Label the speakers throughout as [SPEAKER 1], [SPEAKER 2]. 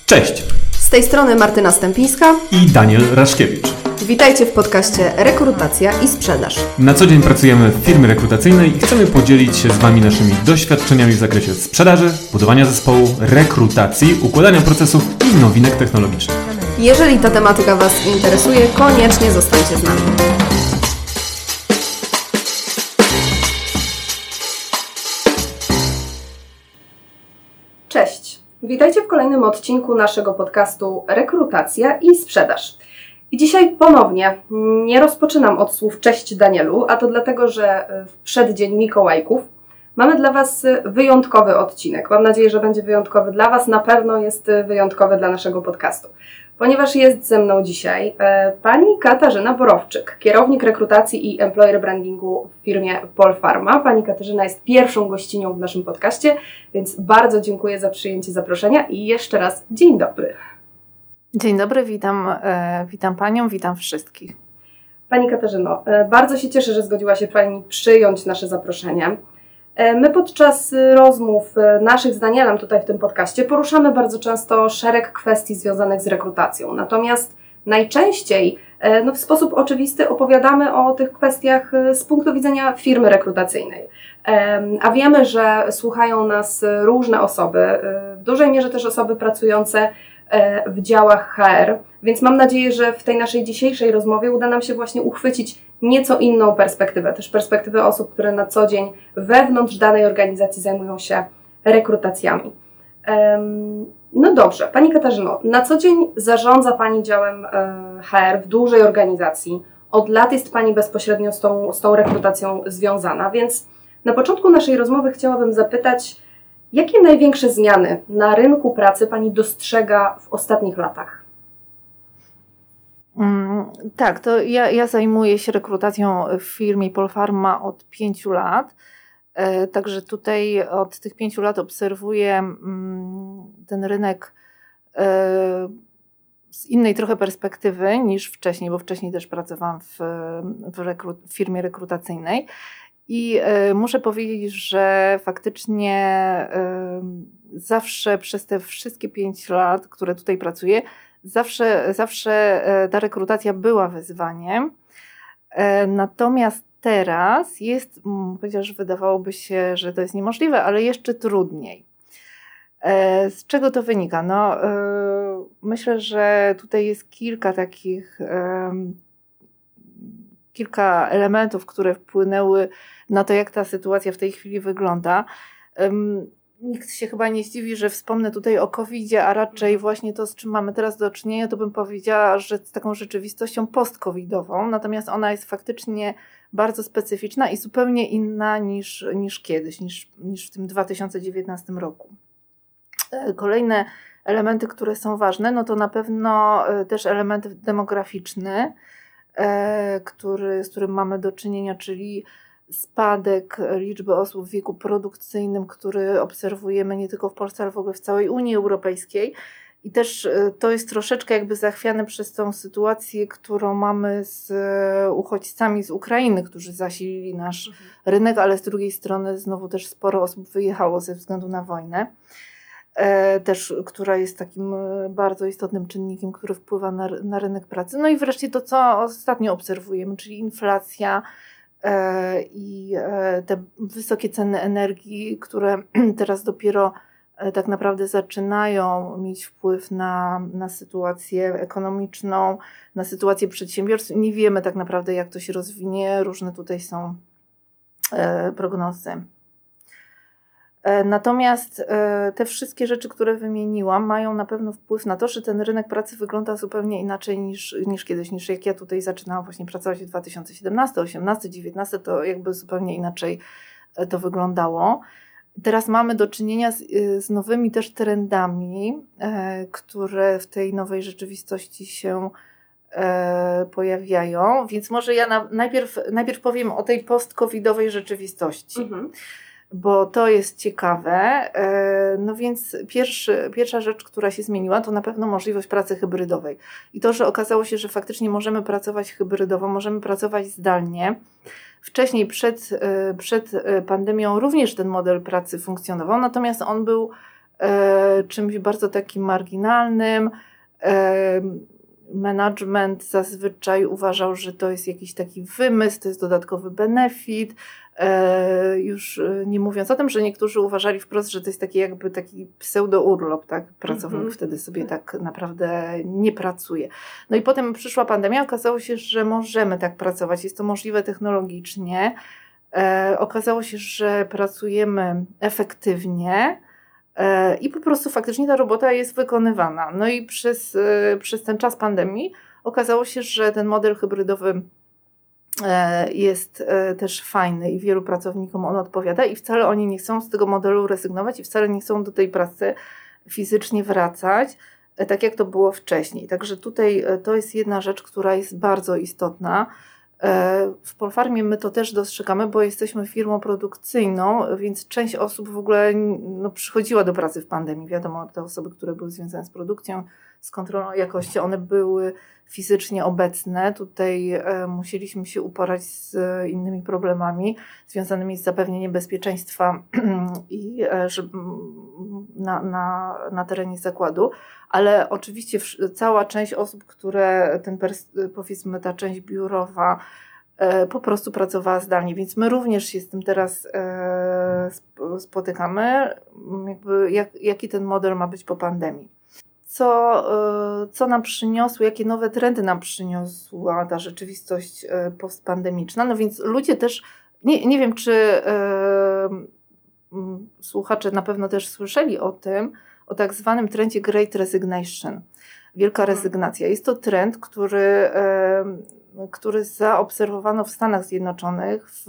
[SPEAKER 1] Cześć!
[SPEAKER 2] Z tej strony Martyna Stępińska
[SPEAKER 1] i Daniel Raszkiewicz.
[SPEAKER 2] Witajcie w podcaście Rekrutacja i Sprzedaż.
[SPEAKER 1] Na co dzień pracujemy w firmie rekrutacyjnej i chcemy podzielić się z Wami naszymi doświadczeniami w zakresie sprzedaży, budowania zespołu, rekrutacji, układania procesów i nowinek technologicznych.
[SPEAKER 2] Jeżeli ta tematyka Was interesuje, koniecznie zostańcie z nami. Cześć! Witajcie w kolejnym odcinku naszego podcastu Rekrutacja i Sprzedaż. I dzisiaj ponownie nie rozpoczynam od słów cześć Danielu, a to dlatego, że w przeddzień Mikołajków mamy dla Was wyjątkowy odcinek. Mam nadzieję, że będzie wyjątkowy dla Was, na pewno jest wyjątkowy dla naszego podcastu. Ponieważ jest ze mną dzisiaj pani Katarzyna Borowczyk, kierownik rekrutacji i employer brandingu w firmie Polpharma. Pani Katarzyna jest pierwszą gościnią w naszym podcaście, więc bardzo dziękuję za przyjęcie zaproszenia i jeszcze raz dzień dobry.
[SPEAKER 3] Dzień dobry, witam Panią, witam wszystkich.
[SPEAKER 2] Pani Katarzyno, bardzo się cieszę, że zgodziła się Pani przyjąć nasze zaproszenie. My podczas rozmów naszych z Danielem tutaj w tym podcaście poruszamy bardzo często szereg kwestii związanych z rekrutacją. Natomiast najczęściej w sposób oczywisty opowiadamy o tych kwestiach z punktu widzenia firmy rekrutacyjnej. A wiemy, że słuchają nas różne osoby, w dużej mierze też osoby pracujące w działach HR, więc mam nadzieję, że w tej naszej dzisiejszej rozmowie uda nam się właśnie uchwycić nieco inną perspektywę, też perspektywę osób, które na co dzień wewnątrz danej organizacji zajmują się rekrutacjami. No dobrze, Pani Katarzyno, na co dzień zarządza Pani działem HR w dużej organizacji. Od lat jest Pani bezpośrednio z tą rekrutacją związana, więc na początku naszej rozmowy chciałabym zapytać, jakie największe zmiany na rynku pracy Pani dostrzega w ostatnich latach?
[SPEAKER 3] Tak, to ja zajmuję się rekrutacją w firmie Polpharma od 5 lat. Także tutaj od tych 5 lat obserwuję ten rynek z innej trochę perspektywy niż wcześniej, bo wcześniej też pracowałam w firmie rekrutacyjnej. I muszę powiedzieć, że faktycznie zawsze przez te wszystkie 5 lat, które tutaj pracuję, zawsze ta rekrutacja była wyzwaniem. Natomiast teraz jest, chociaż wydawałoby się, że to jest niemożliwe, ale jeszcze trudniej. Z czego to wynika? No, myślę, że tutaj jest kilka elementów, które wpłynęły na to, jak ta sytuacja w tej chwili wygląda. Nikt się chyba nie zdziwi, że wspomnę tutaj o COVID-zie, a raczej właśnie to, z czym mamy teraz do czynienia, to bym powiedziała, że z taką rzeczywistością post-covidową, natomiast ona jest faktycznie bardzo specyficzna i zupełnie inna niż kiedyś, niż w tym 2019 roku. Kolejne elementy, które są ważne, no to na pewno też element demograficzny, z którym mamy do czynienia, czyli spadek liczby osób w wieku produkcyjnym, który obserwujemy nie tylko w Polsce, ale w ogóle w całej Unii Europejskiej. I też to jest troszeczkę jakby zachwiane przez tą sytuację, którą mamy z uchodźcami z Ukrainy, którzy zasilili nasz rynek, ale z drugiej strony znowu też sporo osób wyjechało ze względu na wojnę. Też, która jest takim bardzo istotnym czynnikiem, który wpływa na rynek pracy. No i wreszcie to, co ostatnio obserwujemy, czyli inflacja i te wysokie ceny energii, które teraz dopiero tak naprawdę zaczynają mieć wpływ na sytuację ekonomiczną, na sytuację przedsiębiorstw. Nie wiemy tak naprawdę, jak to się rozwinie. Różne tutaj są prognozy. Natomiast te wszystkie rzeczy, które wymieniłam, mają na pewno wpływ na to, że ten rynek pracy wygląda zupełnie inaczej niż kiedyś, niż jak ja tutaj zaczynałam właśnie pracować w 2017, 2018, 2019, to jakby zupełnie inaczej to wyglądało. Teraz mamy do czynienia z nowymi też trendami, które w tej nowej rzeczywistości się pojawiają, więc może ja najpierw powiem o tej post-covidowej rzeczywistości. Bo to jest ciekawe. No więc pierwsza rzecz, która się zmieniła, to na pewno możliwość pracy hybrydowej. I to, że okazało się, że faktycznie możemy pracować hybrydowo, możemy pracować zdalnie. Wcześniej, przed pandemią również ten model pracy funkcjonował, natomiast on był czymś bardzo takim marginalnym. Management zazwyczaj uważał, że to jest jakiś taki wymysł, to jest dodatkowy benefit. Już nie mówiąc o tym, że niektórzy uważali wprost, że to jest taki pseudo-urlop, tak? Pracownik wtedy sobie tak naprawdę nie pracuje. No i potem przyszła pandemia, okazało się, że możemy tak pracować, jest to możliwe technologicznie. Okazało się, że pracujemy efektywnie i po prostu faktycznie ta robota jest wykonywana. No i przez ten czas pandemii okazało się, że ten model hybrydowy jest też fajny i wielu pracownikom on odpowiada i wcale oni nie chcą z tego modelu rezygnować i wcale nie chcą do tej pracy fizycznie wracać, tak jak to było wcześniej. Także tutaj to jest jedna rzecz, która jest bardzo istotna. W Polfarmie my to też dostrzegamy, bo jesteśmy firmą produkcyjną, więc część osób w ogóle przychodziła do pracy w pandemii. Wiadomo, te osoby, które były związane z produkcją, z kontrolą jakości, one były fizycznie obecne. Tutaj musieliśmy się uporać z innymi problemami związanymi z zapewnieniem bezpieczeństwa i na terenie zakładu, ale oczywiście cała część osób, które powiedzmy ta część biurowa po prostu pracowała zdalnie, więc my również się z tym teraz spotykamy, jaki ten model ma być po pandemii. Co nam przyniosło, jakie nowe trendy nam przyniosła ta rzeczywistość postpandemiczna. No więc ludzie też, nie wiem czy słuchacze na pewno też słyszeli o tak zwanym trendzie Great Resignation. Wielka rezygnacja. Jest to trend, który zaobserwowano w Stanach Zjednoczonych w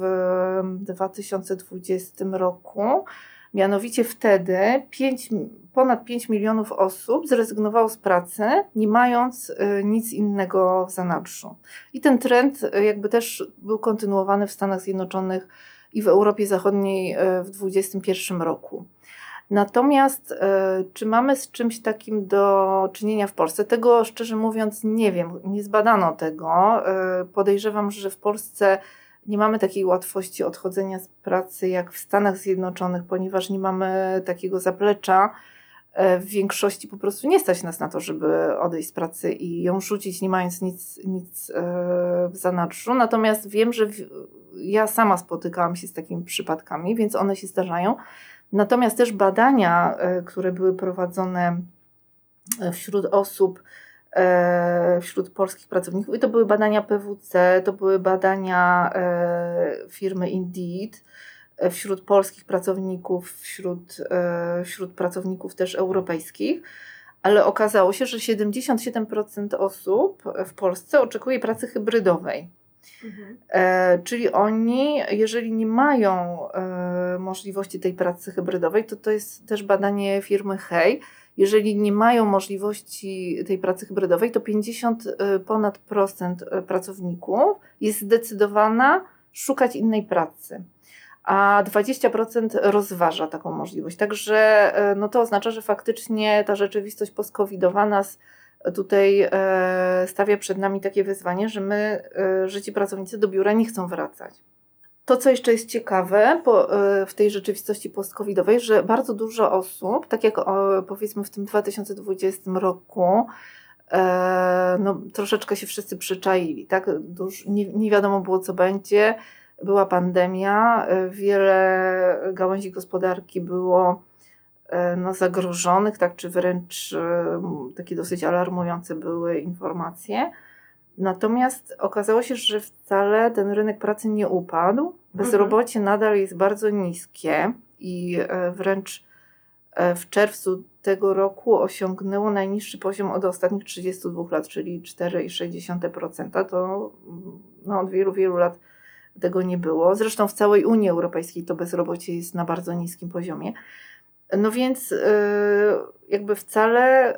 [SPEAKER 3] 2020 roku. Mianowicie wtedy ponad 5 milionów osób zrezygnowało z pracy, nie mając nic innego w zanadrzu. I ten trend jakby też był kontynuowany w Stanach Zjednoczonych i w Europie Zachodniej w 2021 roku. Natomiast czy mamy z czymś takim do czynienia w Polsce? Tego szczerze mówiąc nie wiem, nie zbadano tego. Podejrzewam, że w Polsce nie mamy takiej łatwości odchodzenia z pracy jak w Stanach Zjednoczonych, ponieważ nie mamy takiego zaplecza. W większości po prostu nie stać nas na to, żeby odejść z pracy i ją rzucić, nie mając nic w zanadrzu. Natomiast wiem, że ja sama spotykałam się z takimi przypadkami, więc one się zdarzają. Natomiast też badania, które były prowadzone wśród osób, wśród polskich pracowników, i to były badania PwC, to były badania firmy Indeed, wśród polskich pracowników, wśród pracowników też europejskich, ale okazało się, że 77% osób w Polsce oczekuje pracy hybrydowej. Czyli oni, jeżeli nie mają możliwości tej pracy hybrydowej, to jest też badanie firmy Hey, jeżeli nie mają możliwości tej pracy hybrydowej, to 50% pracowników jest zdecydowana szukać innej pracy, a 20% rozważa taką możliwość. Także to oznacza, że faktycznie ta rzeczywistość post-covidowa nas tutaj stawia przed nami takie wyzwanie, że ci pracownicy do biura nie chcą wracać. To, co jeszcze jest ciekawe w tej rzeczywistości post-covidowej, że bardzo dużo osób, tak jak powiedzmy w tym 2020 roku, troszeczkę się wszyscy przyczaili, tak? Nie wiadomo było, co będzie, była pandemia, wiele gałęzi gospodarki było zagrożonych, tak, czy wręcz takie dosyć alarmujące były informacje. Natomiast okazało się, że wcale ten rynek pracy nie upadł. Bezrobocie nadal jest bardzo niskie i wręcz w czerwcu tego roku osiągnęło najniższy poziom od ostatnich 32 lat, czyli 4,6%. To od wielu, wielu lat tego nie było. Zresztą w całej Unii Europejskiej to bezrobocie jest na bardzo niskim poziomie. No więc jakby wcale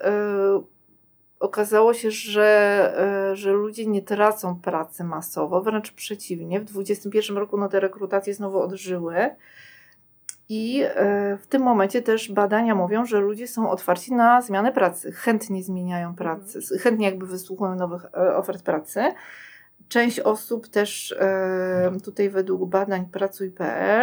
[SPEAKER 3] okazało się, że ludzie nie tracą pracy masowo, wręcz przeciwnie. W 2021 roku te rekrutacje znowu odżyły i w tym momencie też badania mówią, że ludzie są otwarci na zmianę pracy, chętnie zmieniają pracę, chętnie jakby wysłuchują nowych ofert pracy. Część osób też tutaj według badań Pracuj.pl,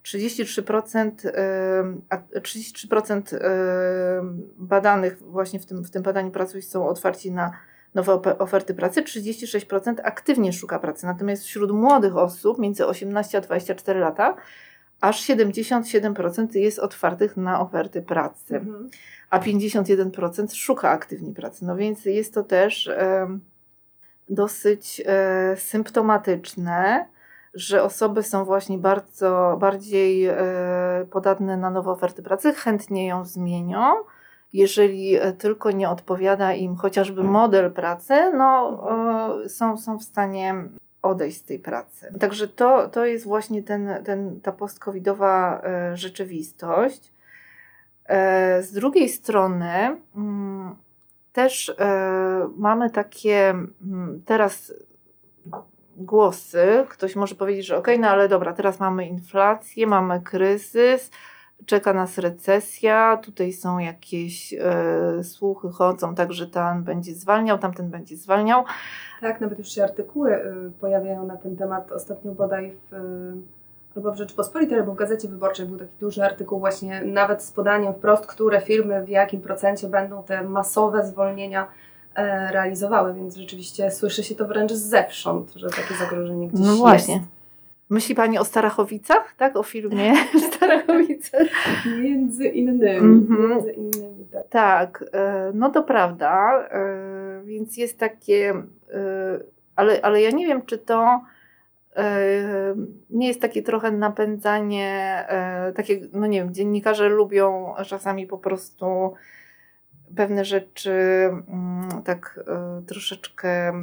[SPEAKER 3] 33% badanych właśnie w tym badaniu pracujących są otwarci na nowe oferty pracy, 36% aktywnie szuka pracy. Natomiast wśród młodych osób między 18 a 24 lata aż 77% jest otwartych na oferty pracy, a 51% szuka aktywnie pracy. No więc jest to też dosyć symptomatyczne, że osoby są właśnie bardziej podatne na nowe oferty pracy, chętnie ją zmienią. Jeżeli tylko nie odpowiada im chociażby model pracy, są w stanie odejść z tej pracy. Także to jest właśnie ta post-covidowa rzeczywistość. Z drugiej strony też mamy takie teraz głosy, ktoś może powiedzieć, że okej, no ale dobra, teraz mamy inflację, mamy kryzys, czeka nas recesja, tutaj są jakieś słuchy chodzą, tak, że ten będzie zwalniał, tamten będzie zwalniał.
[SPEAKER 2] Tak, nawet już się artykuły pojawiają na ten temat. Ostatnio bodaj albo w Rzeczypospolitej, albo w Gazecie Wyborczej był taki duży artykuł właśnie nawet z podaniem wprost, które firmy w jakim procencie będą te masowe zwolnienia realizowały, więc rzeczywiście słyszy się to wręcz zząd, że takie zagrożenie gdzieś
[SPEAKER 3] jest. No właśnie.
[SPEAKER 2] Jest.
[SPEAKER 3] Myśli Pani o Starachowicach, tak? O firmie Starachowice?
[SPEAKER 2] Między innymi. Tak.
[SPEAKER 3] Tak, no to prawda, więc jest takie, ale ja nie wiem, czy to nie jest takie trochę napędzanie, takie, no nie wiem, dziennikarze lubią czasami po prostu pewne rzeczy tak troszeczkę,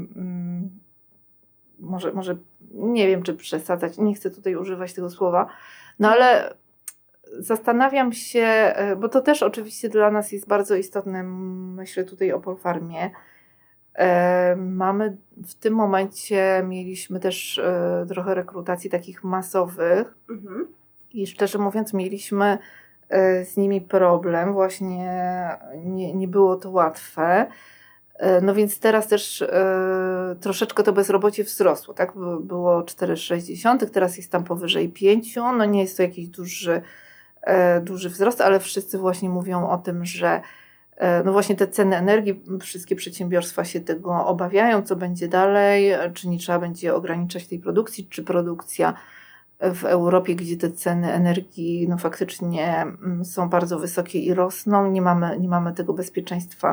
[SPEAKER 3] może nie wiem, czy przesadzać, nie chcę tutaj używać tego słowa, no ale zastanawiam się, bo to też oczywiście dla nas jest bardzo istotne, myślę tutaj o Polfarmie. Mamy w tym momencie, mieliśmy też trochę rekrutacji takich masowych i szczerze mówiąc mieliśmy z nimi problem, właśnie nie było to łatwe. No więc teraz też troszeczkę to bezrobocie wzrosło, tak? Było 4,6, teraz jest tam powyżej 5, no nie jest to jakiś duży wzrost, ale wszyscy właśnie mówią o tym, że no właśnie te ceny energii, wszystkie przedsiębiorstwa się tego obawiają, co będzie dalej, czy nie trzeba będzie ograniczać tej produkcji, czy produkcja w Europie, gdzie te ceny energii no faktycznie są bardzo wysokie i rosną, nie mamy tego bezpieczeństwa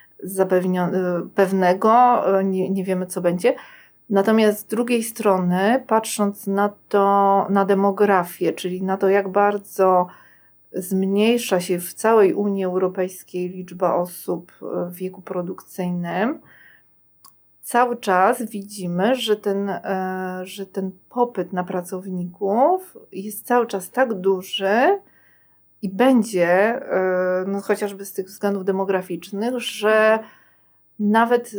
[SPEAKER 3] pewnego, nie wiemy co będzie. Natomiast z drugiej strony, patrząc na demografię, czyli na to, jak bardzo zmniejsza się w całej Unii Europejskiej liczba osób w wieku produkcyjnym, cały czas widzimy, że ten popyt na pracowników jest cały czas tak duży i będzie, no chociażby z tych względów demograficznych, że nawet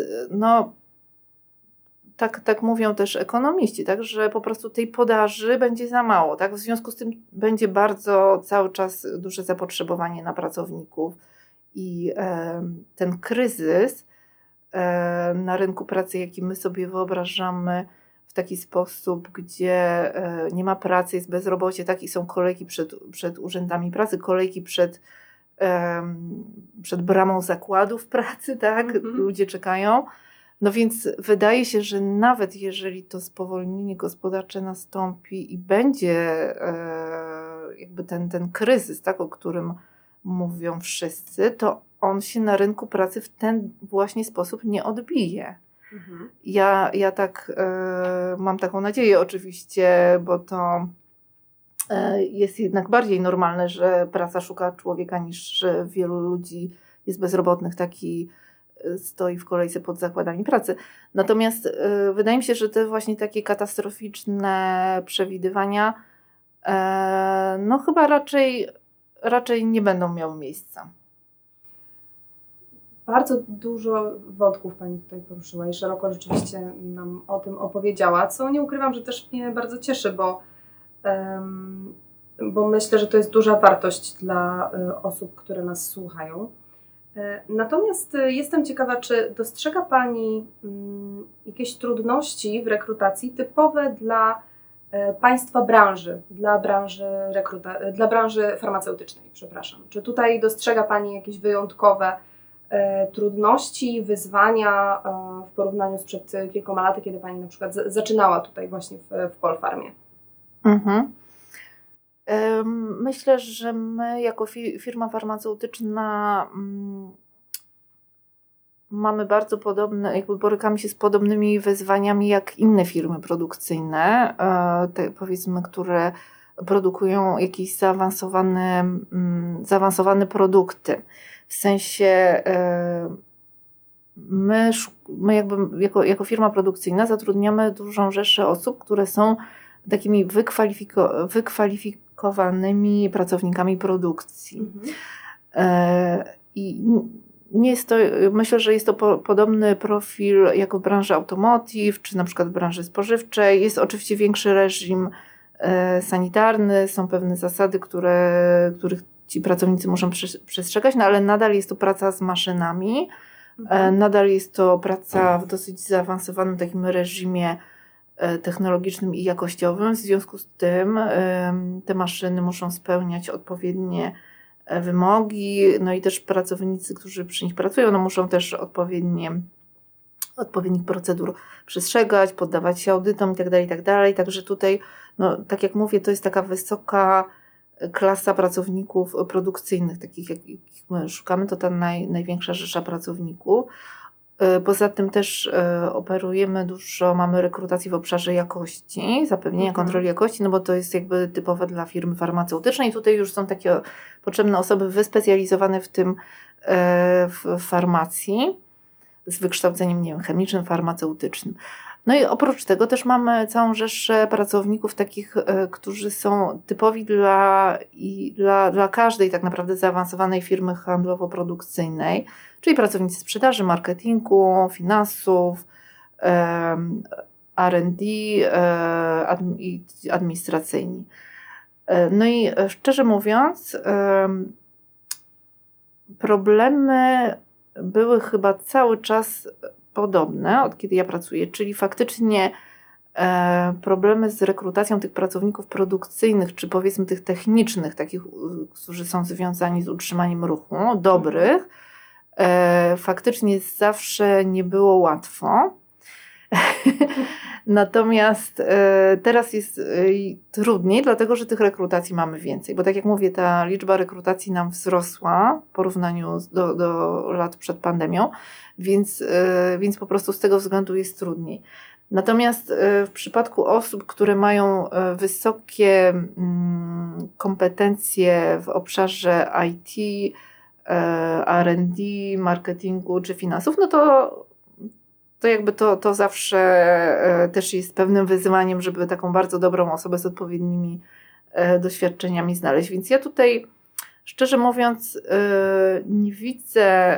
[SPEAKER 3] tak mówią też ekonomiści, tak, że po prostu tej podaży będzie za mało. Tak? W związku z tym będzie bardzo cały czas duże zapotrzebowanie na pracowników i ten kryzys na rynku pracy, jaki my sobie wyobrażamy w taki sposób, gdzie nie ma pracy, jest bezrobocie, tak, i są kolejki przed urzędami pracy, kolejki przed bramą zakładów pracy, tak, ludzie czekają. No więc wydaje się, że nawet jeżeli to spowolnienie gospodarcze nastąpi i będzie jakby ten kryzys, tak, o którym mówią wszyscy, to on się na rynku pracy w ten właśnie sposób nie odbije. Ja tak mam taką nadzieję oczywiście, bo to jest jednak bardziej normalne, że praca szuka człowieka niż że wielu ludzi jest bezrobotnych, taki stoi w kolejce pod zakładami pracy. Natomiast wydaje mi się, że te właśnie takie katastroficzne przewidywania no chyba raczej nie będą miały miejsca.
[SPEAKER 2] Bardzo dużo wątków Pani tutaj poruszyła i szeroko rzeczywiście nam o tym opowiedziała, co nie ukrywam, że też mnie bardzo cieszy, bo myślę, że to jest duża wartość dla osób, które nas słuchają. Natomiast jestem ciekawa, czy dostrzega Pani jakieś trudności w rekrutacji typowe dla Państwa branży, dla branży farmaceutycznej, przepraszam. Czy tutaj dostrzega Pani jakieś wyjątkowe trudności, wyzwania w porównaniu sprzed kilkoma laty, kiedy Pani na przykład zaczynała tutaj właśnie w Polfarmie?
[SPEAKER 3] Mhm. Myślę, że my jako firma farmaceutyczna mamy bardzo podobne, jakby borykamy się z podobnymi wyzwaniami jak inne firmy produkcyjne, powiedzmy, które produkują jakieś zaawansowane produkty. W sensie my jakby jako firma produkcyjna zatrudniamy dużą rzeszę osób, które są takimi wykwalifikowanymi pracownikami produkcji. I nie jest to, myślę, że jest to podobny profil jak w branży automotive, czy na przykład w branży spożywczej. Jest oczywiście większy reżim sanitarny, są pewne zasady, których ci pracownicy muszą przestrzegać, no ale nadal jest to praca z maszynami, nadal jest to praca w dosyć zaawansowanym takim reżimie technologicznym i jakościowym. W związku z tym te maszyny muszą spełniać odpowiednie wymogi, no i też pracownicy, którzy przy nich pracują, no muszą też odpowiednich procedur przestrzegać, poddawać się audytom itd. Także tutaj, no, tak jak mówię, to jest taka wysoka klasa pracowników produkcyjnych, takich jakich my szukamy, to ta największa rzesza pracowników. Poza tym też mamy rekrutację w obszarze jakości, zapewnienia kontroli jakości, no bo to jest jakby typowe dla firmy farmaceutycznej i tutaj już są takie potrzebne osoby wyspecjalizowane w tym w farmacji z wykształceniem, nie wiem, chemicznym, farmaceutycznym. No i oprócz tego też mamy całą rzeszę pracowników takich, którzy są typowi dla każdej tak naprawdę zaawansowanej firmy handlowo-produkcyjnej, czyli pracownicy sprzedaży, marketingu, finansów, R&D i administracyjni. No i szczerze mówiąc, problemy były chyba cały czas podobne, od kiedy ja pracuję, czyli faktycznie problemy z rekrutacją tych pracowników produkcyjnych, czy powiedzmy tych technicznych, takich, którzy są związani z utrzymaniem ruchu, dobrych, faktycznie zawsze nie było łatwo. Natomiast teraz jest trudniej, dlatego że tych rekrutacji mamy więcej. Bo tak jak mówię, ta liczba rekrutacji nam wzrosła w porównaniu do lat przed pandemią, więc po prostu z tego względu jest trudniej. Natomiast w przypadku osób, które mają wysokie kompetencje w obszarze IT, R&D, marketingu czy finansów, no to jakby to zawsze też jest pewnym wyzwaniem, żeby taką bardzo dobrą osobę z odpowiednimi doświadczeniami znaleźć. Więc ja tutaj, szczerze mówiąc, nie widzę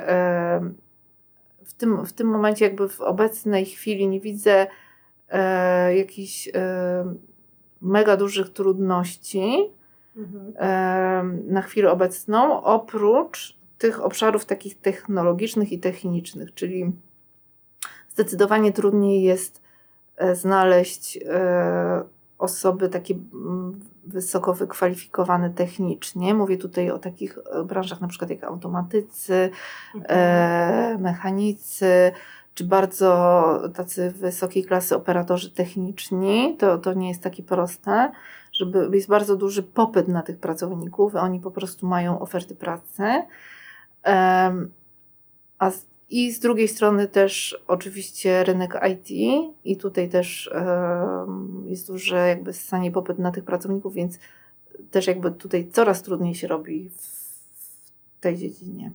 [SPEAKER 3] w tym momencie, jakby w obecnej chwili, nie widzę jakichś mega dużych trudności na chwilę obecną, oprócz tych obszarów takich technologicznych i technicznych, czyli zdecydowanie trudniej jest znaleźć osoby takie wysoko wykwalifikowane technicznie. Mówię tutaj o takich branżach na przykład jak automatycy, mechanicy, czy bardzo tacy wysokiej klasy operatorzy techniczni. To nie jest takie proste, jest bardzo duży popyt na tych pracowników, oni po prostu mają oferty pracy. I z drugiej strony też oczywiście rynek IT i tutaj też jest duży jakby ssanie popyt na tych pracowników, więc też jakby tutaj coraz trudniej się robi w tej dziedzinie.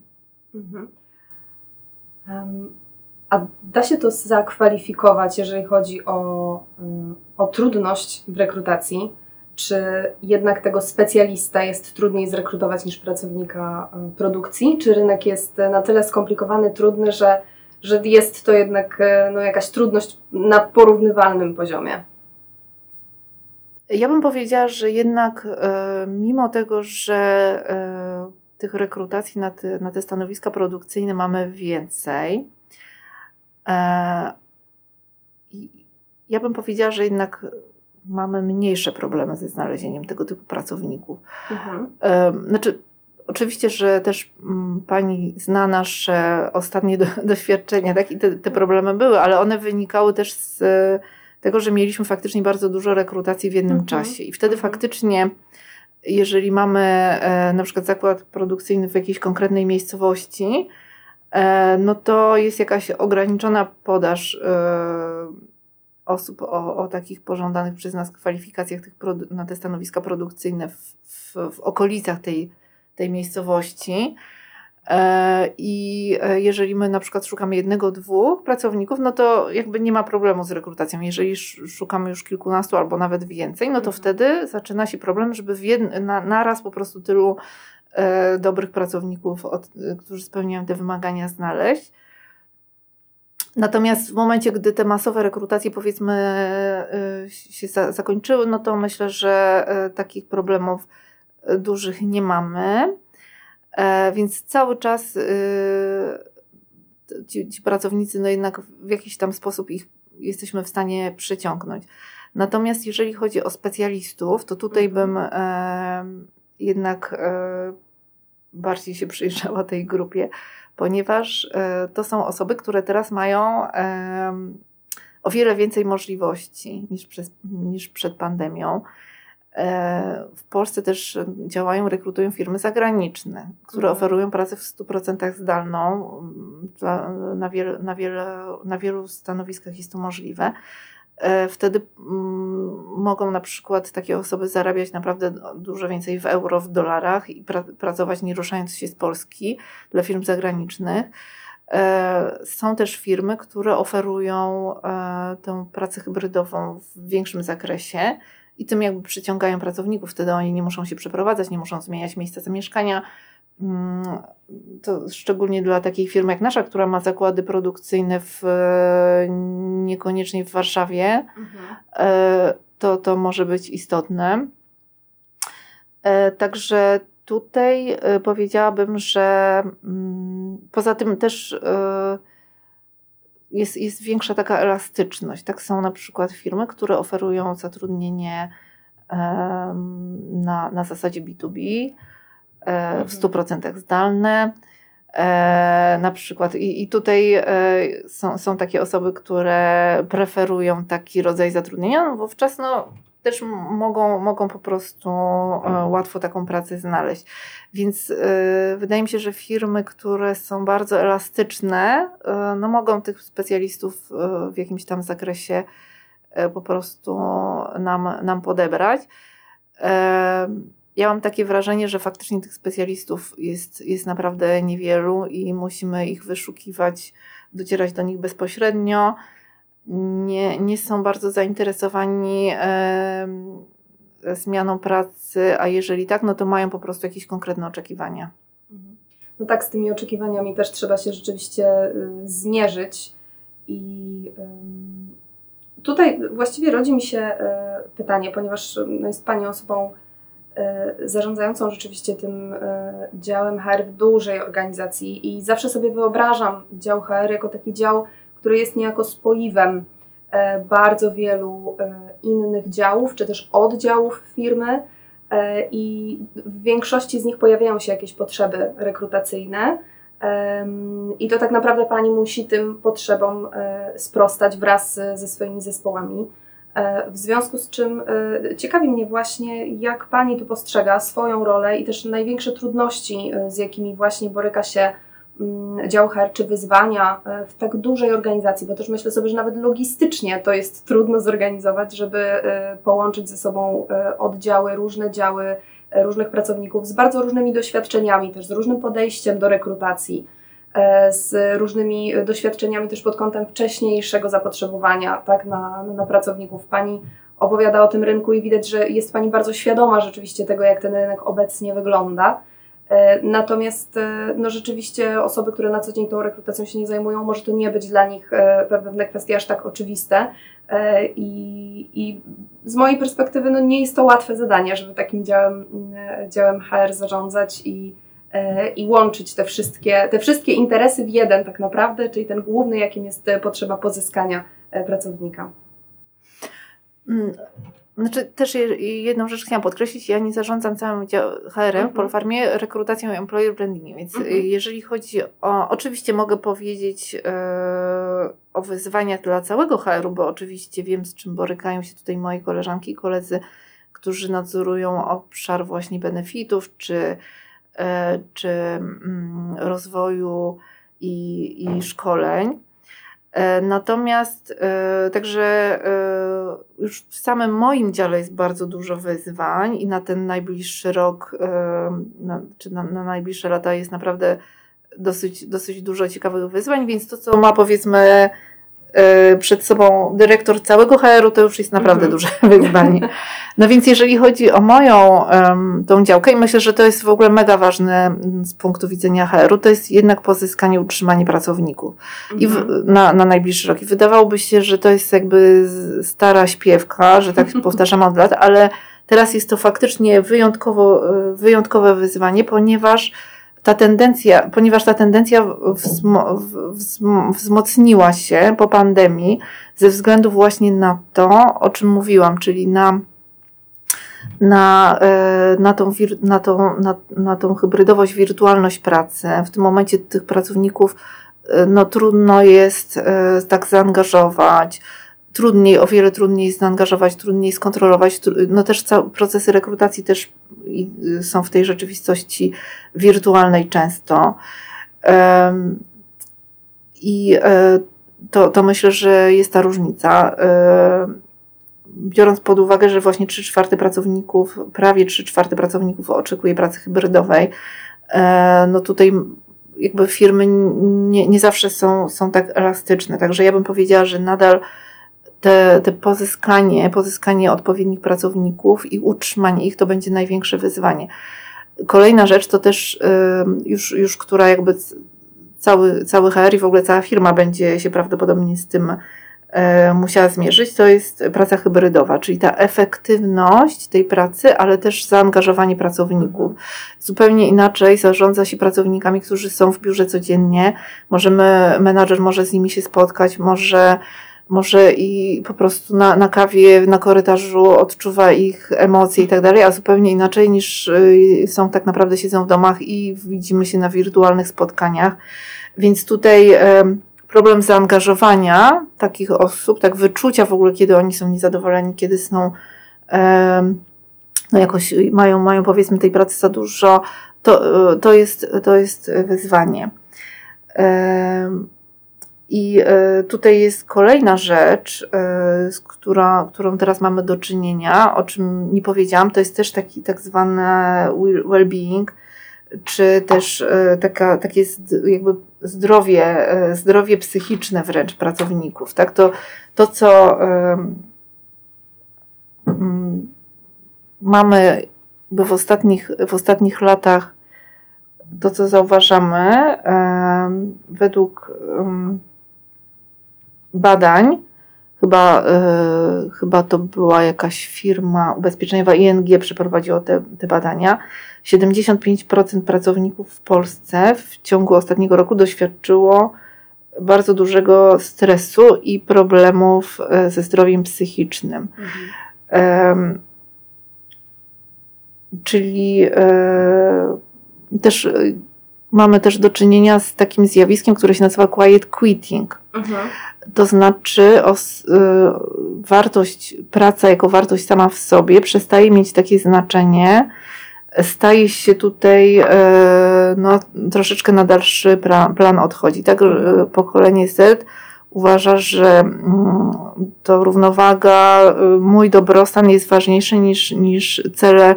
[SPEAKER 2] A da się to zakwalifikować, jeżeli chodzi o trudność w rekrutacji? Czy jednak tego specjalista jest trudniej zrekrutować niż pracownika produkcji? Czy rynek jest na tyle skomplikowany, trudny, że jest to jednak jakaś trudność na porównywalnym poziomie?
[SPEAKER 3] Ja bym powiedziała, że jednak mimo tego, że tych rekrutacji na te stanowiska produkcyjne mamy więcej, ja bym powiedziała, że jednak mamy mniejsze problemy ze znalezieniem tego typu pracowników. Znaczy, oczywiście, że też pani zna nasze ostatnie doświadczenia, tak? I te problemy były, ale one wynikały też z tego, że mieliśmy faktycznie bardzo dużo rekrutacji w jednym czasie. I wtedy faktycznie, jeżeli mamy na przykład zakład produkcyjny w jakiejś konkretnej miejscowości, no to jest jakaś ograniczona podaż osób o takich pożądanych przez nas kwalifikacjach na te stanowiska produkcyjne w okolicach tej miejscowości. I jeżeli my na przykład szukamy 1-2 pracowników, no to jakby nie ma problemu z rekrutacją. Jeżeli szukamy już kilkunastu albo nawet więcej, no to wtedy zaczyna się problem, żeby naraz po prostu tylu dobrych pracowników, którzy spełniają te wymagania, znaleźć. Natomiast w momencie, gdy te masowe rekrutacje, powiedzmy, się zakończyły, no to myślę, że takich problemów dużych nie mamy. Więc cały czas ci pracownicy, no jednak w jakiś tam sposób ich jesteśmy w stanie przyciągnąć. Natomiast jeżeli chodzi o specjalistów, to tutaj bym jednak bardziej się przyjrzała tej grupie, ponieważ to są osoby, które teraz mają o wiele więcej możliwości niż przed pandemią. W Polsce też działają, rekrutują firmy zagraniczne, które oferują pracę w 100% zdalną. Na wielu stanowiskach jest to możliwe. Wtedy mogą na przykład takie osoby zarabiać naprawdę dużo więcej w euro, w dolarach i pracować nie ruszając się z Polski dla firm zagranicznych. Są też firmy, które oferują tę pracę hybrydową w większym zakresie i tym jakby przyciągają pracowników. Wtedy oni nie muszą się przeprowadzać, nie muszą zmieniać miejsca zamieszkania. To szczególnie dla takiej firmy jak nasza, która ma zakłady produkcyjne niekoniecznie w Warszawie, to może być istotne. Także tutaj powiedziałabym, że poza tym też jest większa taka elastyczność. Tak, są na przykład firmy, które oferują zatrudnienie na zasadzie B2B, w 100% zdalne. Na przykład i tutaj są takie osoby, które preferują taki rodzaj zatrudnienia, no wówczas też mogą po prostu łatwo taką pracę znaleźć. Więc wydaje mi się, że firmy, które są bardzo elastyczne, mogą tych specjalistów w jakimś tam zakresie po prostu nam podebrać. Ja mam takie wrażenie, że faktycznie tych specjalistów jest naprawdę niewielu i musimy ich wyszukiwać, docierać do nich bezpośrednio. Nie są bardzo zainteresowani zmianą pracy, a jeżeli tak, no to mają po prostu jakieś konkretne oczekiwania.
[SPEAKER 2] No tak, z tymi oczekiwaniami też trzeba się rzeczywiście zmierzyć i tutaj właściwie rodzi mi się pytanie, ponieważ jest Pani osobą zarządzającą rzeczywiście tym działem HR w dużej organizacji i zawsze sobie wyobrażam dział HR jako taki dział, który jest niejako spoiwem bardzo wielu innych działów, czy też oddziałów firmy i w większości z nich pojawiają się jakieś potrzeby rekrutacyjne i to tak naprawdę Pani musi tym potrzebom sprostać wraz ze swoimi zespołami. W związku z czym ciekawi mnie właśnie, jak Pani tu postrzega swoją rolę i też największe trudności, z jakimi właśnie boryka się dział HR, czy wyzwania w tak dużej organizacji, bo też myślę sobie, że nawet logistycznie to jest trudno zorganizować, żeby połączyć ze sobą oddziały, różne działy, różnych pracowników z bardzo różnymi doświadczeniami, też z różnym podejściem do rekrutacji, z różnymi doświadczeniami też pod kątem wcześniejszego zapotrzebowania tak, na pracowników. Pani opowiada o tym rynku i widać, że jest Pani bardzo świadoma rzeczywiście tego, jak ten rynek obecnie wygląda. Natomiast rzeczywiście osoby, które na co dzień tą rekrutacją się nie zajmują, może to nie być dla nich pewne kwestie aż tak oczywiste i z mojej perspektywy nie jest to łatwe zadanie, żeby takim działem HR zarządzać i łączyć te wszystkie interesy w jeden tak naprawdę, czyli ten główny, jakim jest potrzeba pozyskania pracownika.
[SPEAKER 3] Znaczy też jedną rzecz chciałam podkreślić, ja nie zarządzam całym HR-em, Polfarmie, rekrutacją i employer brandingiem, więc jeżeli chodzi o, oczywiście mogę powiedzieć o wyzwaniach dla całego HR-u, bo oczywiście wiem, z czym borykają się tutaj moje koleżanki i koledzy, którzy nadzorują obszar właśnie benefitów, czy rozwoju i szkoleń. Natomiast także już w samym moim dziale jest bardzo dużo wyzwań i na ten najbliższy rok, czy na najbliższe lata jest naprawdę dosyć dużo ciekawych wyzwań, więc to, co ma powiedzmy przed sobą dyrektor całego HR-u, to już jest naprawdę duże wyzwanie. No więc jeżeli chodzi o moją tą działkę, i myślę, że to jest w ogóle mega ważne z punktu widzenia HR-u, to jest jednak pozyskanie, utrzymanie pracowników i na najbliższy rok. I wydawałoby się, że to jest jakby stara śpiewka, że tak powtarzam od lat, ale teraz jest to faktycznie wyjątkowe wyzwanie, ponieważ ta tendencja wzmocniła się po pandemii ze względu właśnie na to, o czym mówiłam, czyli na tą hybrydowość, wirtualność pracy. W tym momencie tych pracowników trudno jest tak zaangażować, o wiele trudniej jest zaangażować, trudniej skontrolować. Też procesy rekrutacji też są w tej rzeczywistości wirtualnej często. To myślę, że jest ta różnica. Biorąc pod uwagę, że właśnie prawie 3/4 pracowników oczekuje pracy hybrydowej, tutaj jakby firmy nie zawsze są tak elastyczne. Także ja bym powiedziała, że nadal te pozyskanie odpowiednich pracowników i utrzymanie ich to będzie największe wyzwanie. Kolejna rzecz to też już która jakby cały HR i w ogóle cała firma będzie się prawdopodobnie z tym musiała zmierzyć, to jest praca hybrydowa, czyli ta efektywność tej pracy, ale też zaangażowanie pracowników. Zupełnie inaczej zarządza się pracownikami, którzy są w biurze codziennie. Menadżer może z nimi się spotkać, może i po prostu na kawie, na korytarzu odczuwa ich emocje i tak dalej, a zupełnie inaczej niż tak naprawdę siedzą w domach i widzimy się na wirtualnych spotkaniach. Więc tutaj problem zaangażowania takich osób, tak wyczucia w ogóle, kiedy oni są niezadowoleni, kiedy są jakoś mają powiedzmy tej pracy za dużo, to jest wyzwanie. I tutaj jest kolejna rzecz, którą teraz mamy do czynienia, o czym nie powiedziałam, to jest też taki tak zwany well-being, czy też takie jakby zdrowie psychiczne wręcz pracowników. Tak? To co mamy w ostatnich latach, to co zauważamy według badań, chyba to była jakaś firma ubezpieczeniowa, ING przeprowadziło te badania, 75% pracowników w Polsce w ciągu ostatniego roku doświadczyło bardzo dużego stresu i problemów ze zdrowiem psychicznym. Czyli też mamy też do czynienia z takim zjawiskiem, które się nazywa quiet quitting. To znaczy praca jako wartość sama w sobie przestaje mieć takie znaczenie, staje się tutaj troszeczkę na dalszy plan odchodzi. Tak, pokolenie Z uważa, że to równowaga, mój dobrostan jest ważniejszy niż cele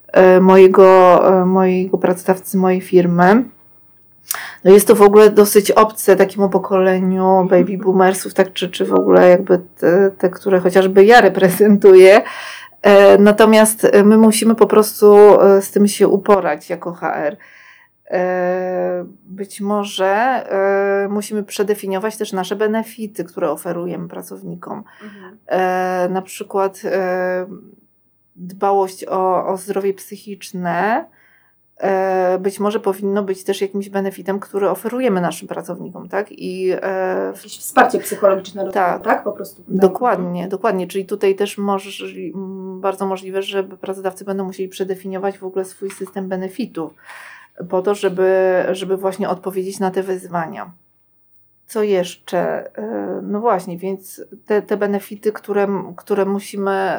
[SPEAKER 3] mojego pracodawcy, mojej firmy. No jest to w ogóle dosyć obce takiemu pokoleniu baby boomersów, tak, czy w ogóle jakby te, które chociażby ja reprezentuję. Natomiast my musimy po prostu z tym się uporać jako HR. Być może musimy przedefiniować też nasze benefity, które oferujemy pracownikom. Na przykład dbałość o zdrowie psychiczne być może powinno być też jakimś benefitem, który oferujemy naszym pracownikom, tak?
[SPEAKER 2] Jakieś wsparcie psychologiczne, tak? Po prostu.
[SPEAKER 3] Dokładnie. Czyli tutaj też bardzo możliwe, że pracodawcy będą musieli przedefiniować w ogóle swój system benefitów po to, żeby właśnie odpowiedzieć na te wyzwania. Co jeszcze? No właśnie, więc te benefity, które musimy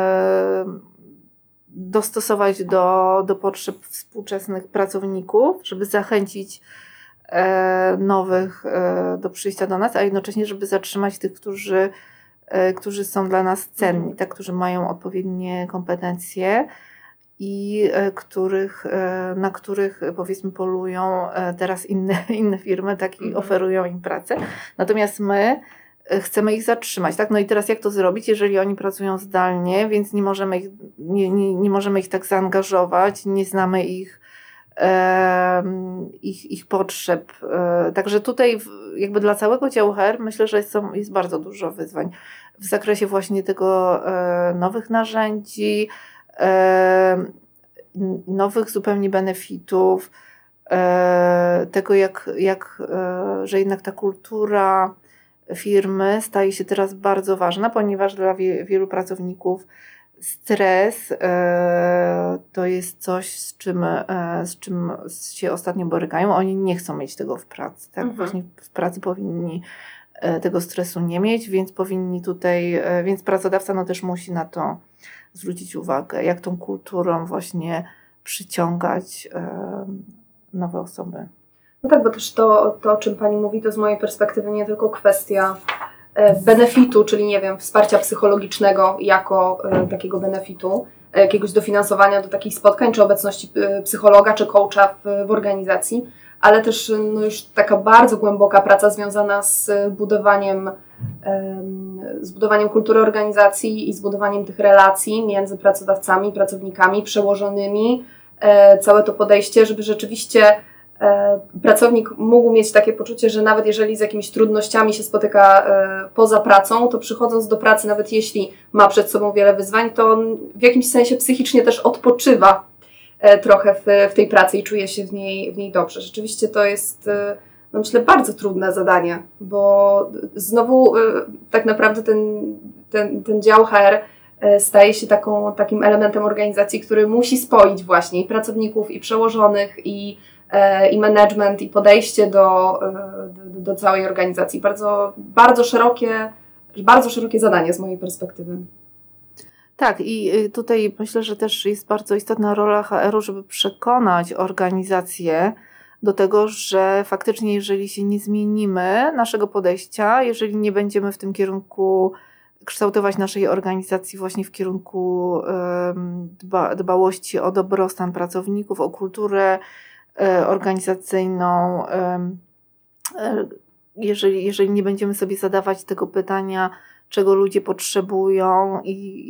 [SPEAKER 3] dostosować do potrzeb współczesnych pracowników, żeby zachęcić nowych do przyjścia do nas, a jednocześnie, żeby zatrzymać tych, którzy są dla nas cenni, tak, którzy mają odpowiednie kompetencje i na których powiedzmy polują teraz inne firmy, tak, i oferują im pracę. Natomiast my chcemy ich zatrzymać, tak? No i teraz jak to zrobić, jeżeli oni pracują zdalnie, więc nie możemy ich tak zaangażować, nie znamy ich potrzeb. Także tutaj jakby dla całego działu HR myślę, że jest bardzo dużo wyzwań w zakresie właśnie tego nowych narzędzi, nowych zupełnie benefitów, tego że jednak ta kultura firmy staje się teraz bardzo ważna, ponieważ dla wielu pracowników stres to jest coś, z czym się ostatnio borykają. Oni nie chcą mieć tego w pracy. Tak? Właśnie w pracy powinni tego stresu nie mieć, więc pracodawca też musi na to zwrócić uwagę, jak tą kulturą właśnie przyciągać nowe osoby.
[SPEAKER 2] No tak, bo też to, o czym Pani mówi, to z mojej perspektywy nie tylko kwestia benefitu, czyli nie wiem, wsparcia psychologicznego jako takiego benefitu, jakiegoś dofinansowania do takich spotkań, czy obecności psychologa, czy coacha w organizacji, ale też już taka bardzo głęboka praca związana z budowaniem kultury organizacji i z budowaniem tych relacji między pracodawcami, pracownikami, przełożonymi, całe to podejście, żeby rzeczywiście pracownik mógł mieć takie poczucie, że nawet jeżeli z jakimiś trudnościami się spotyka poza pracą, to przychodząc do pracy, nawet jeśli ma przed sobą wiele wyzwań, to on w jakimś sensie psychicznie też odpoczywa trochę w tej pracy i czuje się w niej dobrze. Rzeczywiście to jest, no myślę, bardzo trudne zadanie, bo znowu tak naprawdę ten dział HR staje się takim elementem organizacji, który musi spoić właśnie i pracowników, i przełożonych, i management, i podejście do całej organizacji. Bardzo, bardzo szerokie zadanie z mojej perspektywy.
[SPEAKER 3] Tak, i tutaj myślę, że też jest bardzo istotna rola HR-u, żeby przekonać organizację do tego, że faktycznie jeżeli się nie zmienimy naszego podejścia, jeżeli nie będziemy w tym kierunku kształtować naszej organizacji właśnie w kierunku dbałości o dobrostan pracowników, o kulturę organizacyjną, jeżeli nie będziemy sobie zadawać tego pytania, czego ludzie potrzebują i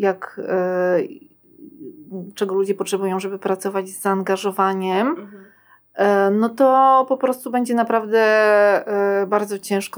[SPEAKER 3] czego ludzie potrzebują, żeby pracować z zaangażowaniem, no to po prostu będzie naprawdę bardzo ciężko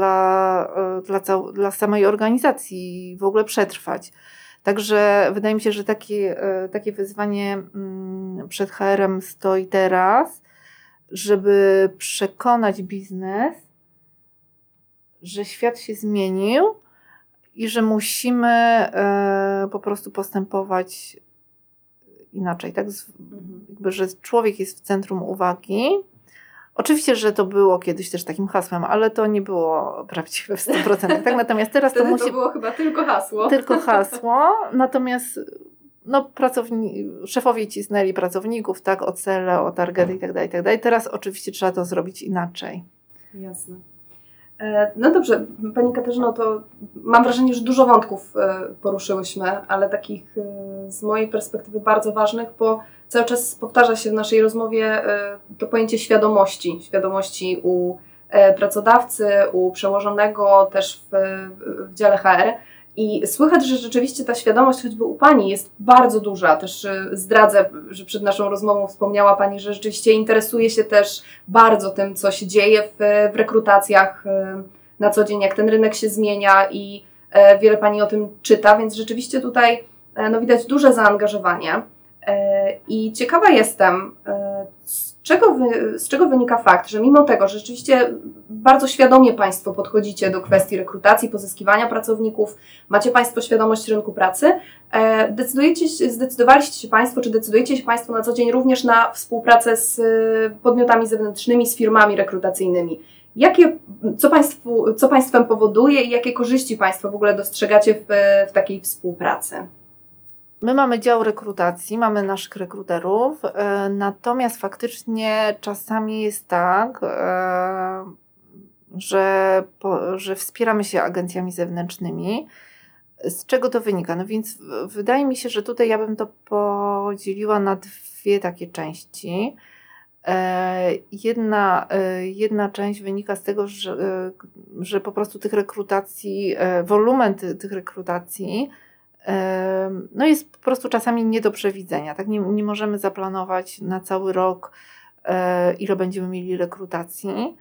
[SPEAKER 3] dla samej organizacji w ogóle przetrwać. Także wydaje mi się, że takie wyzwanie przed HR-em stoi teraz, żeby przekonać biznes, że świat się zmienił i że musimy po prostu postępować inaczej. Tak? Jakby, że człowiek jest w centrum uwagi. Oczywiście, że to było kiedyś też takim hasłem, ale to nie było prawdziwe w 100%. Tak? Natomiast teraz to musi...
[SPEAKER 2] to było chyba tylko hasło.
[SPEAKER 3] Tylko hasło. Natomiast szefowie cisnęli pracowników, tak, o cele, o targety itd. Teraz oczywiście trzeba to zrobić inaczej.
[SPEAKER 2] Jasne. No dobrze, Pani Katarzyno, to mam wrażenie, że dużo wątków poruszyłyśmy, ale takich z mojej perspektywy bardzo ważnych, bo cały czas powtarza się w naszej rozmowie to pojęcie świadomości u pracodawcy, u przełożonego, też w dziale HR. I słychać, że rzeczywiście ta świadomość choćby u Pani jest bardzo duża. Też zdradzę, że przed naszą rozmową wspomniała Pani, że rzeczywiście interesuje się też bardzo tym, co się dzieje w rekrutacjach na co dzień, jak ten rynek się zmienia i wiele Pani o tym czyta, więc rzeczywiście tutaj widać duże zaangażowanie. I ciekawa jestem, Z czego wynika fakt, że mimo tego, że rzeczywiście bardzo świadomie Państwo podchodzicie do kwestii rekrutacji, pozyskiwania pracowników, macie Państwo świadomość rynku pracy, decydowaliście się Państwo, czy decydujecie się Państwo na co dzień również na współpracę z podmiotami zewnętrznymi, z firmami rekrutacyjnymi? Co Państwem powoduje i jakie korzyści Państwo w ogóle dostrzegacie w takiej współpracy?
[SPEAKER 3] My mamy dział rekrutacji, mamy naszych rekruterów, natomiast faktycznie czasami jest tak, że wspieramy się agencjami zewnętrznymi. Z czego to wynika? No więc wydaje mi się, że tutaj ja bym to podzieliła na dwie takie części. Jedna część wynika z tego, że po prostu tych rekrutacji, wolumen tych rekrutacji no jest po prostu czasami nie do przewidzenia. Tak? Nie możemy zaplanować na cały rok, ile będziemy mieli rekrutacji.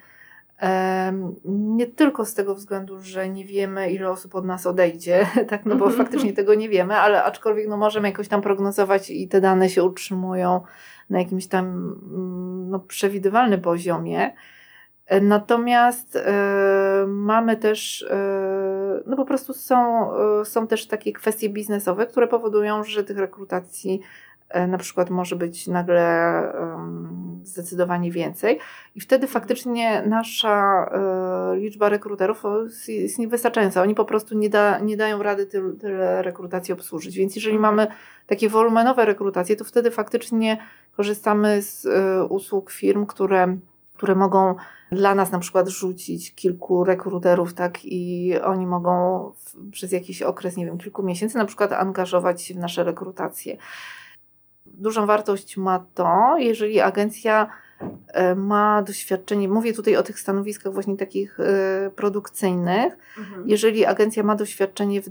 [SPEAKER 3] Nie tylko z tego względu, że nie wiemy, ile osób od nas odejdzie, tak? No bo faktycznie tego nie wiemy, ale aczkolwiek no możemy jakoś tam prognozować i te dane się utrzymują na jakimś tam przewidywalnym poziomie. Natomiast mamy też, no po prostu są też takie kwestie biznesowe, które powodują, że tych rekrutacji na przykład może być nagle zdecydowanie więcej i wtedy faktycznie nasza liczba rekruterów jest niewystarczająca. Oni po prostu nie dają rady tyle rekrutacji obsłużyć. Więc jeżeli mamy takie wolumenowe rekrutacje, to wtedy faktycznie korzystamy z usług firm, które mogą dla nas na przykład rzucić kilku rekruterów, tak, i oni mogą przez jakiś okres, nie wiem, kilku miesięcy na przykład angażować się w nasze rekrutacje. Dużą wartość ma to, jeżeli agencja ma doświadczenie, mówię tutaj o tych stanowiskach właśnie takich produkcyjnych, jeżeli agencja ma doświadczenie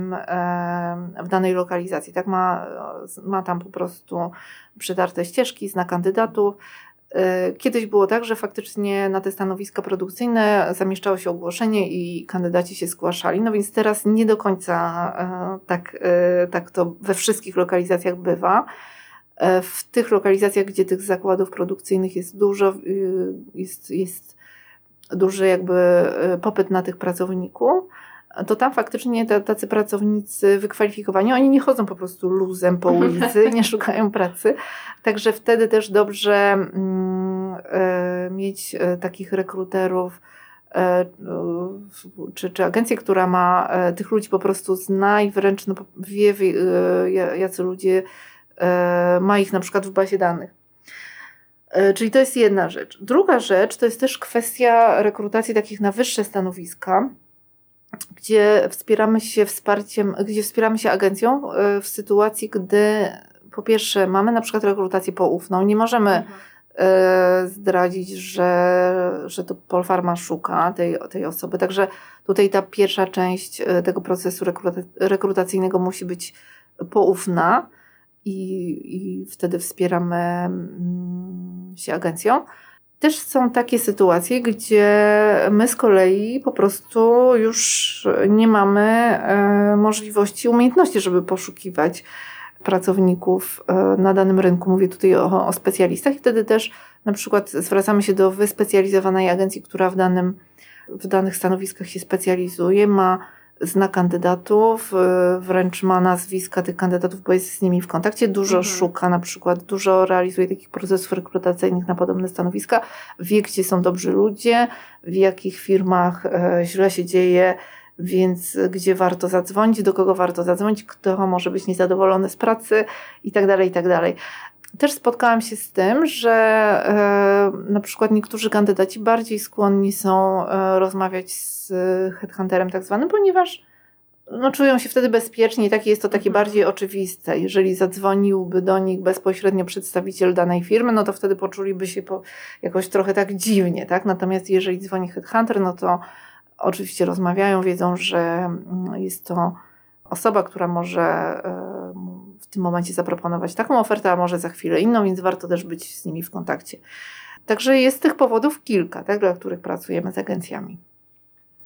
[SPEAKER 3] w danej lokalizacji, tak, ma tam po prostu przetarte ścieżki, zna kandydatów. Kiedyś było tak, że faktycznie na te stanowiska produkcyjne zamieszczało się ogłoszenie i kandydaci się zgłaszali, no więc teraz nie do końca tak to we wszystkich lokalizacjach bywa. W tych lokalizacjach, gdzie tych zakładów produkcyjnych jest dużo, jest duży jakby popyt na tych pracowników, to tam faktycznie tacy pracownicy wykwalifikowani, oni nie chodzą po prostu luzem po ulicy, nie szukają pracy. Także wtedy też dobrze mieć takich rekruterów, czy agencję, która ma tych ludzi po prostu zna i wręcz wie, jacy ludzie ma ich na przykład w bazie danych. Czyli to jest jedna rzecz. Druga rzecz to jest też kwestia rekrutacji takich na wyższe stanowiska, gdzie wspieramy się agencją w sytuacji, gdy po pierwsze mamy na przykład rekrutację poufną, nie możemy zdradzić, że to Polpharma szuka tej osoby, także tutaj ta pierwsza część tego procesu rekrutacyjnego musi być poufna i wtedy wspieramy się agencją. Też są takie sytuacje, gdzie my z kolei po prostu już nie mamy możliwości, umiejętności, żeby poszukiwać pracowników na danym rynku. Mówię tutaj o specjalistach i wtedy też na przykład zwracamy się do wyspecjalizowanej agencji, która w danych stanowiskach się specjalizuje, zna kandydatów, wręcz ma nazwiska tych kandydatów, bo jest z nimi w kontakcie, dużo szuka na przykład, dużo realizuje takich procesów rekrutacyjnych na podobne stanowiska, wie, gdzie są dobrzy ludzie, w jakich firmach źle się dzieje, więc gdzie warto zadzwonić, do kogo warto zadzwonić, kto może być niezadowolony z pracy i tak dalej, i tak dalej. Też spotkałam się z tym, że na przykład niektórzy kandydaci bardziej skłonni są rozmawiać z headhunterem tak zwanym, ponieważ czują się wtedy bezpiecznie i jest to takie bardziej oczywiste. Jeżeli zadzwoniłby do nich bezpośrednio przedstawiciel danej firmy, no to wtedy poczuliby się jakoś trochę tak dziwnie, tak? Natomiast jeżeli dzwoni headhunter, no to oczywiście rozmawiają, wiedzą, że jest to osoba, która może w tym momencie zaproponować taką ofertę, a może za chwilę inną, więc warto też być z nimi w kontakcie. Także jest tych powodów kilka, tak, dla których pracujemy z agencjami.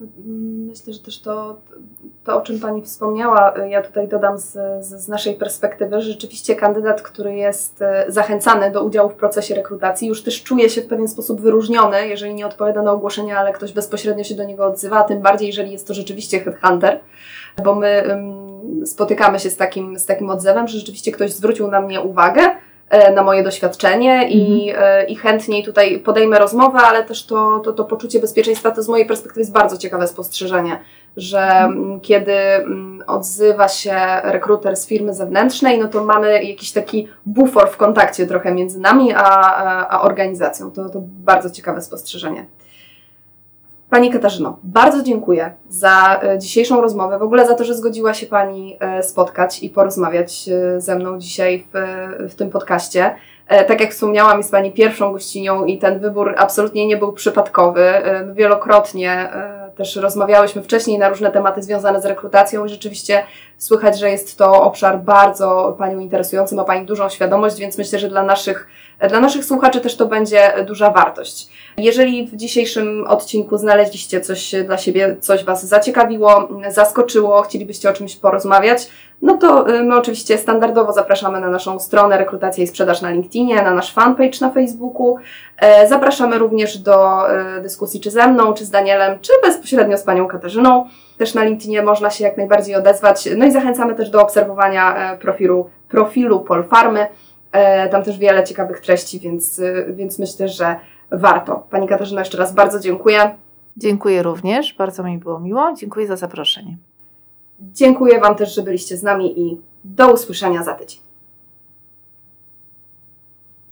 [SPEAKER 2] Myślę, że też to, o czym Pani wspomniała, ja tutaj dodam z naszej perspektywy, że rzeczywiście kandydat, który jest zachęcany do udziału w procesie rekrutacji, już też czuje się w pewien sposób wyróżniony, jeżeli nie odpowiada na ogłoszenia, ale ktoś bezpośrednio się do niego odzywa, tym bardziej, jeżeli jest to rzeczywiście headhunter, bo my spotykamy się z takim odzewem, że rzeczywiście ktoś zwrócił na mnie uwagę, na moje doświadczenie i chętniej tutaj podejmę rozmowę, ale też to poczucie bezpieczeństwa to z mojej perspektywy jest bardzo ciekawe spostrzeżenie, że kiedy odzywa się rekruter z firmy zewnętrznej, no to mamy jakiś taki bufor w kontakcie trochę między nami a organizacją. To bardzo ciekawe spostrzeżenie. Pani Katarzyno, bardzo dziękuję za dzisiejszą rozmowę, w ogóle za to, że zgodziła się Pani spotkać i porozmawiać ze mną dzisiaj w tym podcaście. Tak jak wspomniałam, jest Pani pierwszą gościnią i ten wybór absolutnie nie był przypadkowy. Wielokrotnie też rozmawiałyśmy wcześniej na różne tematy związane z rekrutacją i rzeczywiście słychać, że jest to obszar bardzo Panią interesujący, ma Pani dużą świadomość, więc myślę, że dla naszych słuchaczy też to będzie duża wartość. Jeżeli w dzisiejszym odcinku znaleźliście coś dla siebie, coś Was zaciekawiło, zaskoczyło, chcielibyście o czymś porozmawiać, no to my oczywiście standardowo zapraszamy na naszą stronę Rekrutacja i Sprzedaż na LinkedInie, na nasz fanpage na Facebooku. Zapraszamy również do dyskusji czy ze mną, czy z Danielem, czy bezpośrednio z Panią Katarzyną. Też na LinkedInie można się jak najbardziej odezwać. No i zachęcamy też do obserwowania profilu Polfarmy. Tam też wiele ciekawych treści, więc myślę, że warto. Pani Katarzyno, jeszcze raz bardzo dziękuję.
[SPEAKER 3] Dziękuję również, bardzo mi było miło. Dziękuję za zaproszenie.
[SPEAKER 2] Dziękuję Wam też, że byliście z nami i do usłyszenia za tydzień.